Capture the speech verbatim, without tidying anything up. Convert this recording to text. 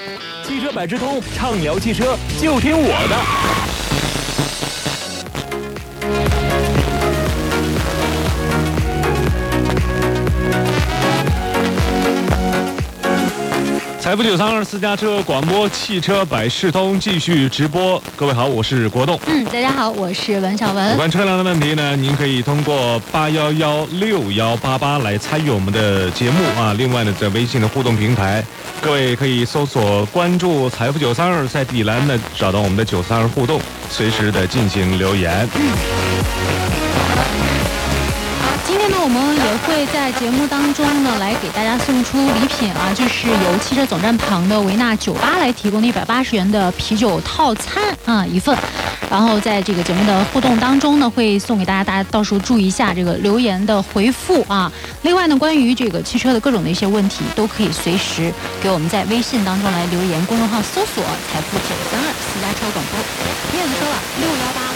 汽车百事通，畅聊汽车，就听我的。财富九三二私家车广播汽车百事通继续直播。各位好，我是国栋。 嗯，大家好，我是文小文。 有关车辆的问题呢，您可以通过八幺幺六幺八八来参与我们的节目啊。另外呢，在微信的互动平台，各位可以搜索关注财富九三二，在底栏呢找到我们的九三二互动，随时的进行留言。 嗯。今天呢，我们也会在节目当中呢，来给大家送出礼品啊，就是由汽车总站旁的维纳酒吧来提供的一百八十元的啤酒套餐啊一份。然后在这个节目的互动当中呢，会送给大家，大家到时候注意一下这个留言的回复啊。另外呢，关于这个汽车的各种的一些问题，都可以随时给我们在微信当中来留言，公众号搜索“财富九三二私家车广播”，你也说了六幺八。